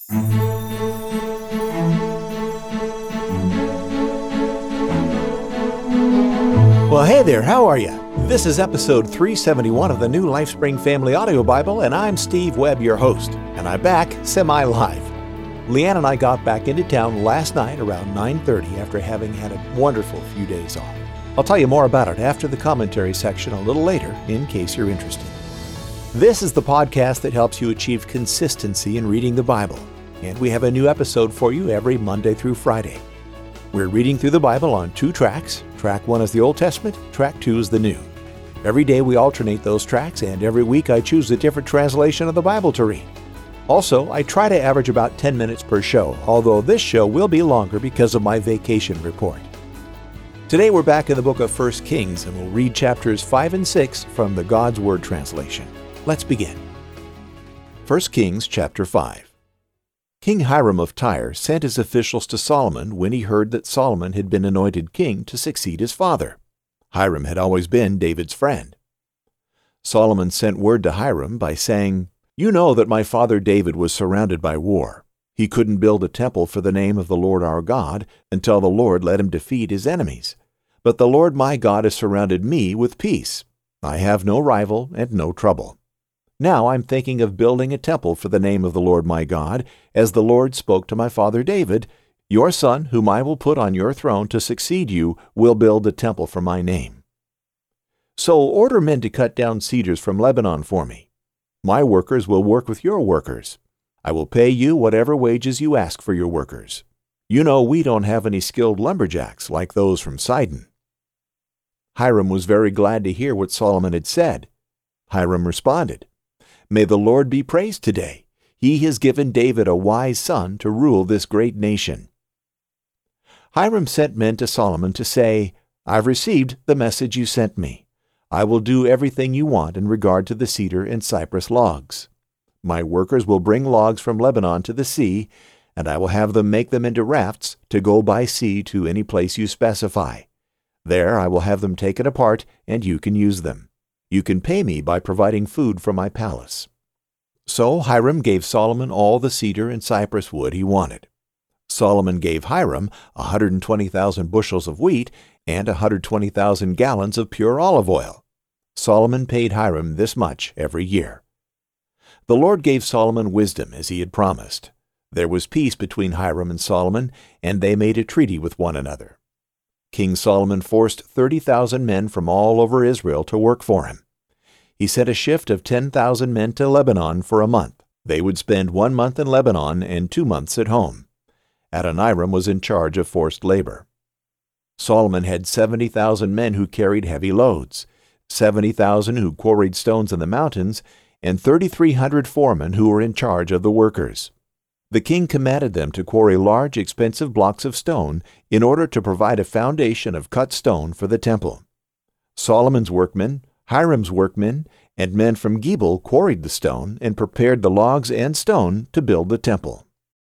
Well, hey there, how are you? This is episode 371 of the New LifeSpring Family Audio Bible, and I'm Steve Webb, your host, and I'm back semi-live. Leanne and I got back into town last night around 9:30 after having had a wonderful few days off. I'll tell you more about it after the commentary section a little later, in case you're interested. This is the podcast that helps you achieve consistency in reading the Bible, and we have a new episode for you every Monday through Friday. We're reading through the Bible on 2 tracks. Track 1 is the Old Testament, Track 2 is the New. Every day we alternate those tracks, and every week I choose a different translation of the Bible to read. Also, I try to average about 10 minutes per show, although this show will be longer because of my vacation report. Today we're back in the book of 1 Kings, and we'll read chapters 5 and 6 from the God's Word translation. Let's begin. 1 Kings chapter 5. King Hiram of Tyre sent his officials to Solomon when he heard that Solomon had been anointed king to succeed his father. Hiram had always been David's friend. Solomon sent word to Hiram by saying, "You know that my father David was surrounded by war. He couldn't build a temple for the name of the Lord our God until the Lord let him defeat his enemies. But the Lord my God has surrounded me with peace. I have no rival and no trouble. Now I'm thinking of building a temple for the name of the Lord my God, as the Lord spoke to my father David, 'Your son, whom I will put on your throne to succeed you, will build a temple for my name.' So order men to cut down cedars from Lebanon for me. My workers will work with your workers. I will pay you whatever wages you ask for your workers. You know we don't have any skilled lumberjacks like those from Sidon." Hiram was very glad to hear what Solomon had said. Hiram responded, "May the Lord be praised today. He has given David a wise son to rule this great nation." Hiram sent men to Solomon to say, "I've received the message you sent me. I will do everything you want in regard to the cedar and cypress logs. My workers will bring logs from Lebanon to the sea, and I will have them make them into rafts to go by sea to any place you specify. There I will have them taken apart, and you can use them. You can pay me by providing food from my palace." So Hiram gave Solomon all the cedar and cypress wood he wanted. Solomon gave Hiram 120,000 bushels of wheat and 120,000 gallons of pure olive oil. Solomon paid Hiram this much every year. The Lord gave Solomon wisdom as he had promised. There was peace between Hiram and Solomon, and they made a treaty with one another. King Solomon forced 30,000 men from all over Israel to work for him. He sent a shift of 10,000 men to Lebanon for a month. They would spend 1 month in Lebanon and 2 months at home. Adoniram was in charge of forced labor. Solomon had 70,000 men who carried heavy loads, 70,000 who quarried stones in the mountains, and 3,300 foremen who were in charge of the workers. The king commanded them to quarry large, expensive blocks of stone in order to provide a foundation of cut stone for the temple. Solomon's workmen, Hiram's workmen, and men from Gebal quarried the stone and prepared the logs and stone to build the temple.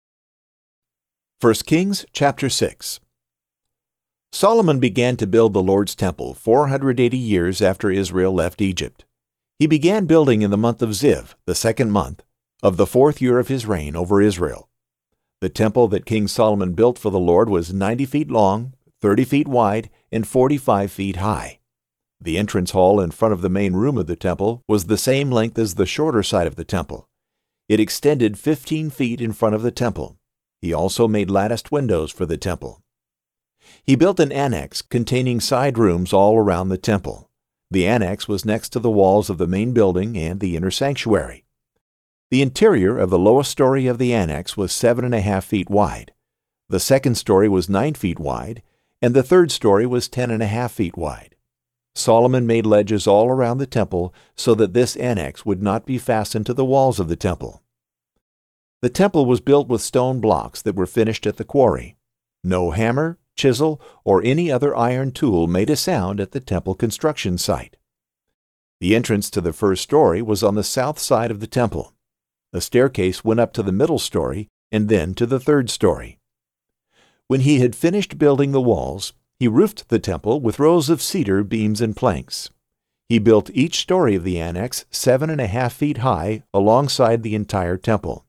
1 Kings chapter 6. Solomon began to build the Lord's temple 480 years after Israel left Egypt. He began building in the month of Ziv, the 2nd month, of the 4th year of his reign over Israel. The temple that King Solomon built for the Lord was 90 feet long, 30 feet wide, and 45 feet high. The entrance hall in front of the main room of the temple was the same length as the shorter side of the temple. It extended 15 feet in front of the temple. He also made latticed windows for the temple. He built an annex containing side rooms all around the temple. The annex was next to the walls of the main building and the inner sanctuary. The interior of the lowest story of the annex was 7.5 feet wide. The second story was 9 feet wide, and the third story was 10.5 feet wide. Solomon made ledges all around the temple so that this annex would not be fastened to the walls of the temple. The temple was built with stone blocks that were finished at the quarry. No hammer, chisel, or any other iron tool made a sound at the temple construction site. The entrance to the first story was on the south side of the temple. A staircase went up to the middle story and then to the third story. When he had finished building the walls, he roofed the temple with rows of cedar beams and planks. He built each story of the annex 7.5 feet high alongside the entire temple.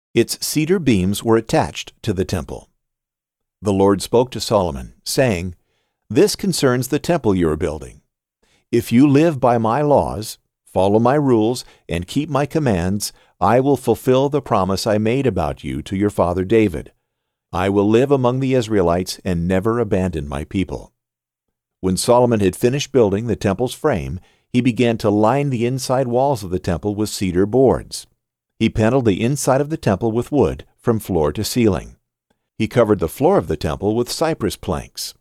Its cedar beams were attached to the temple. The Lord spoke to Solomon, saying, "This concerns the temple you are building. If you live by my laws, follow my rules, and keep my commands, I will fulfill the promise I made about you to your father David. I will live among the Israelites and never abandon my people." When Solomon had finished building the temple's frame, he began to line the inside walls of the temple with cedar boards. He paneled the inside of the temple with wood from floor to ceiling. He covered the floor of the temple with cypress planks.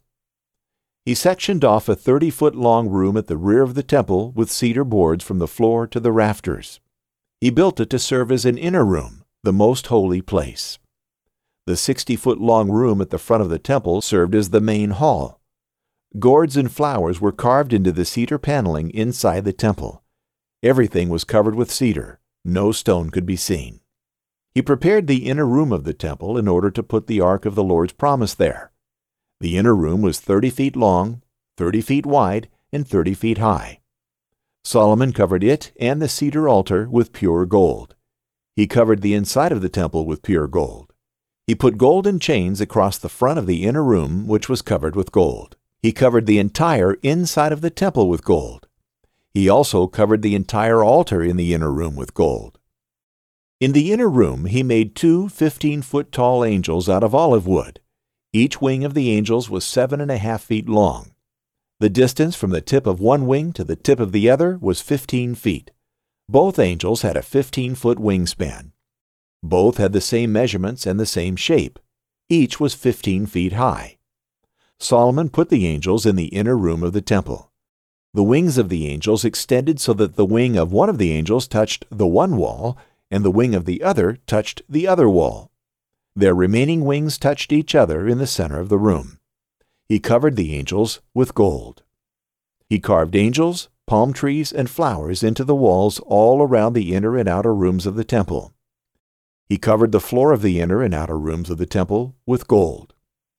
He sectioned off a 30-foot-long room at the rear of the temple with cedar boards from the floor to the rafters. He built it to serve as an inner room, the most holy place. The 60-foot-long room at the front of the temple served as the main hall. Gourds and flowers were carved into the cedar paneling inside the temple. Everything was covered with cedar. No stone could be seen. He prepared the inner room of the temple in order to put the Ark of the Lord's promise there. The inner room was 30 feet long, 30 feet wide, and 30 feet high. Solomon covered it and the cedar altar with pure gold. He covered the inside of the temple with pure gold. He put golden chains across the front of the inner room, which was covered with gold. He covered the entire inside of the temple with gold. He also covered the entire altar in the inner room with gold. In the inner room he made 2 15-foot-tall angels out of olive wood. Each wing of the angels was 7.5 feet long. The distance from the tip of one wing to the tip of the other was 15 feet. Both angels had a 15-foot wingspan. Both had the same measurements and the same shape. Each was 15 feet high. Solomon put the angels in the inner room of the temple. The wings of the angels extended so that the wing of one of the angels touched the one wall, and the wing of the other touched the other wall. Their remaining wings touched each other in the center of the room. He covered the angels with gold. He carved angels, palm trees, and flowers into the walls all around the inner and outer rooms of the temple. He covered the floor of the inner and outer rooms of the temple with gold.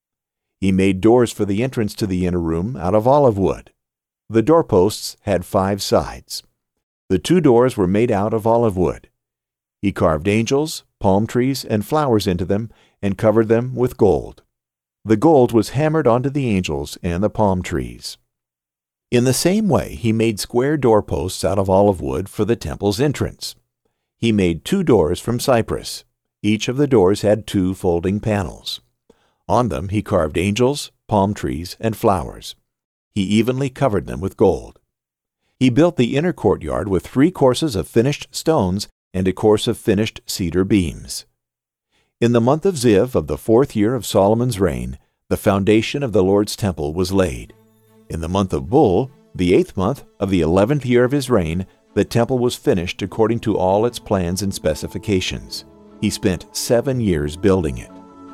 He made doors for the entrance to the inner room out of olive wood. The doorposts had 5 sides. The 2 doors were made out of olive wood. He carved angels, palm trees, and flowers into them and covered them with gold. The gold was hammered onto the angels and the palm trees. In the same way, he made square doorposts out of olive wood for the temple's entrance. He made 2 doors from cypress. Each of the doors had 2 folding panels. On them he carved angels, palm trees, and flowers. He evenly covered them with gold. He built the inner courtyard with 3 courses of finished stones and a course of finished cedar beams. In the month of Ziv of the 4th year of Solomon's reign, the foundation of the Lord's temple was laid. In the month of Bul, the 8th month of the 11th year of his reign, the temple was finished according to all its plans and specifications. He spent 7 years building it.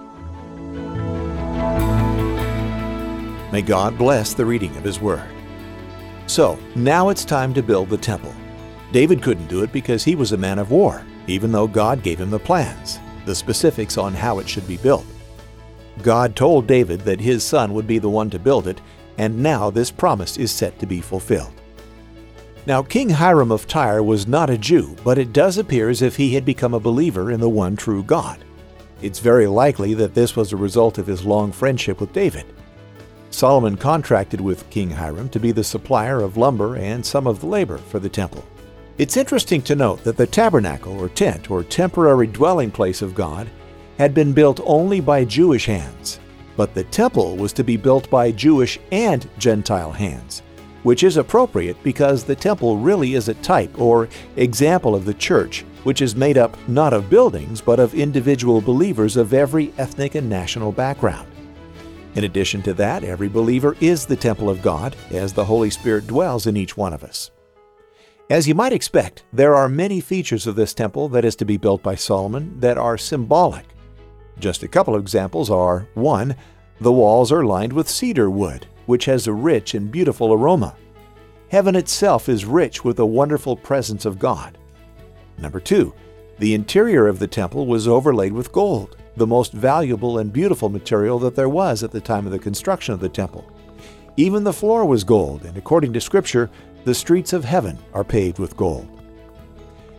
May God bless the reading of His Word. So, now it's time to build the temple. David couldn't do it because he was a man of war, even though God gave him the plans, the specifics on how it should be built. God told David that his son would be the one to build it, and now this promise is set to be fulfilled. Now, King Hiram of Tyre was not a Jew, but it does appear as if he had become a believer in the one true God. It's very likely that this was a result of his long friendship with David. Solomon contracted with King Hiram to be the supplier of lumber and some of the labor for the temple. It's interesting to note that the tabernacle or tent or temporary dwelling place of God had been built only by Jewish hands, but the temple was to be built by Jewish and Gentile hands, which is appropriate because the temple really is a type or example of the church, which is made up not of buildings but of individual believers of every ethnic and national background. In addition to that, every believer is the temple of God, as the Holy Spirit dwells in each one of us. As you might expect, there are many features of this temple that is to be built by Solomon that are symbolic. Just a couple of examples are: 1. The walls are lined with cedar wood, which has a rich and beautiful aroma. Heaven itself is rich with the wonderful presence of God. 2. The interior of the temple was overlaid with gold, the most valuable and beautiful material that there was at the time of the construction of the temple. Even the floor was gold, and according to Scripture, the streets of heaven are paved with gold.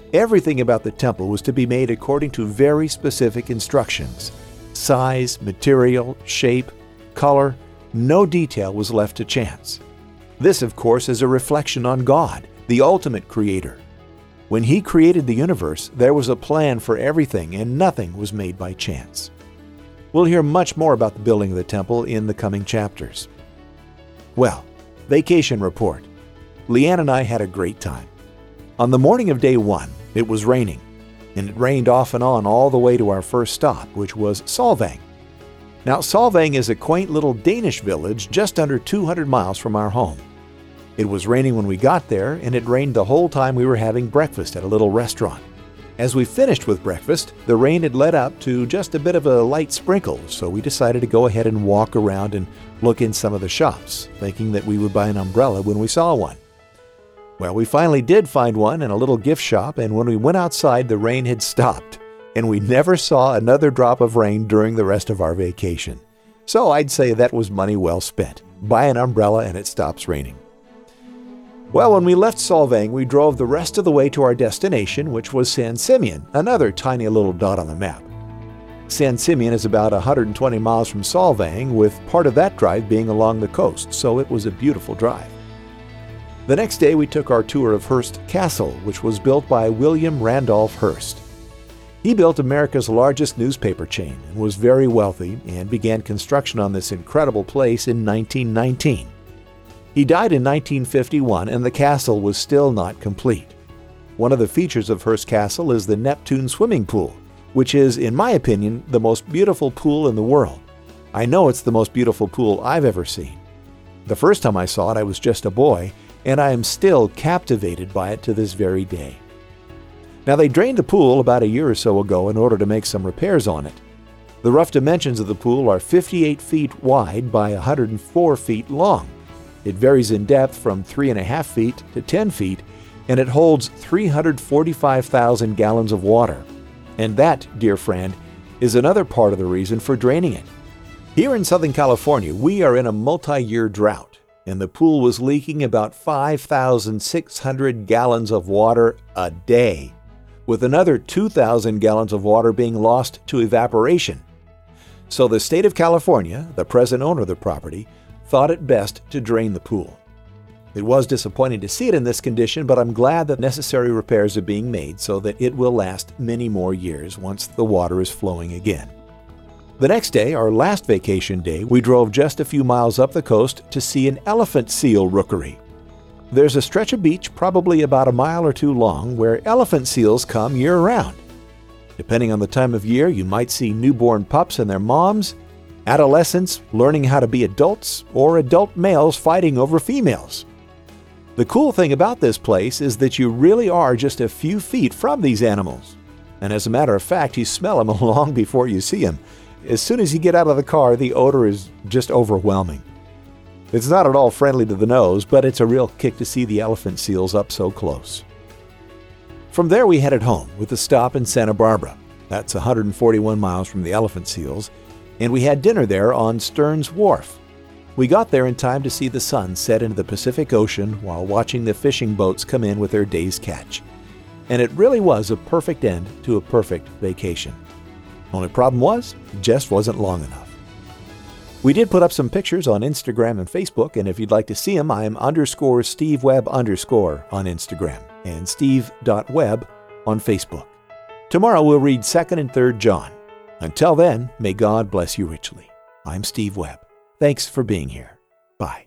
Everything about the temple was to be made according to very specific instructions. Size, material, shape, color, no detail was left to chance. This, of course, is a reflection on God, the ultimate creator. When He created the universe, there was a plan for everything, and nothing was made by chance. We'll hear much more about the building of the temple in the coming chapters. Well, vacation report. Leanne and I had a great time. On the morning of day 1, it was raining, and it rained off and on all the way to our first stop, which was Solvang. Now, Solvang is a quaint little Danish village just under 200 miles from our home. It was raining when we got there, and it rained the whole time we were having breakfast at a little restaurant. As we finished with breakfast, the rain had led up to just a bit of a light sprinkle, so we decided to go ahead and walk around and look in some of the shops, thinking that we would buy an umbrella when we saw one. Well, we finally did find one in a little gift shop, and when we went outside, the rain had stopped, and we never saw another drop of rain during the rest of our vacation. So I'd say that was money well spent. Buy an umbrella and it stops raining. Well, when we left Solvang, we drove the rest of the way to our destination, which was San Simeon, another tiny little dot on the map. San Simeon is about 120 miles from Solvang, with part of that drive being along the coast, so it was a beautiful drive. The next day, we took our tour of Hearst Castle, which was built by William Randolph Hearst. He built America's largest newspaper chain and was very wealthy and began construction on this incredible place in 1919. He died in 1951 and the castle was still not complete. One of the features of Hearst Castle is the Neptune swimming pool, which is, in my opinion, the most beautiful pool in the world. I know it's the most beautiful pool I've ever seen. The first time I saw it, I was just a boy, and I am still captivated by it to this very day. Now, they drained the pool about a year or so ago in order to make some repairs on it. The rough dimensions of the pool are 58 feet wide by 104 feet long. It varies in depth from 3.5 feet to 10 feet, and it holds 345,000 gallons of water. And that, dear friend, is another part of the reason for draining it. Here in Southern California, we are in a multi-year drought, and the pool was leaking about 5,600 gallons of water a day, with another 2,000 gallons of water being lost to evaporation. So the state of California, the present owner of the property, thought it best to drain the pool. It was disappointing to see it in this condition, but I'm glad that necessary repairs are being made so that it will last many more years once the water is flowing again. The next day, our last vacation day, we drove just a few miles up the coast to see an elephant seal rookery. There's a stretch of beach probably about a mile or two long where elephant seals come year-round. Depending on the time of year, you might see newborn pups and their moms, adolescents learning how to be adults, or adult males fighting over females. The cool thing about this place is that you really are just a few feet from these animals. And as a matter of fact, you smell them long before you see them. As soon as you get out of the car, the odor is just overwhelming. It's not at all friendly to the nose, but it's a real kick to see the elephant seals up so close. From there, we headed home with a stop in Santa Barbara. That's 141 miles from the elephant seals, and we had dinner there on Stearns Wharf. We got there in time to see the sun set into the Pacific Ocean while watching the fishing boats come in with their day's catch. And it really was a perfect end to a perfect vacation. Only problem was, it just wasn't long enough. We did put up some pictures on Instagram and Facebook, and if you'd like to see them, I am _SteveWebb_ on Instagram and steve.webb on Facebook. Tomorrow we'll read 2nd and 3rd John. Until then, may God bless you richly. I'm Steve Webb. Thanks for being here. Bye.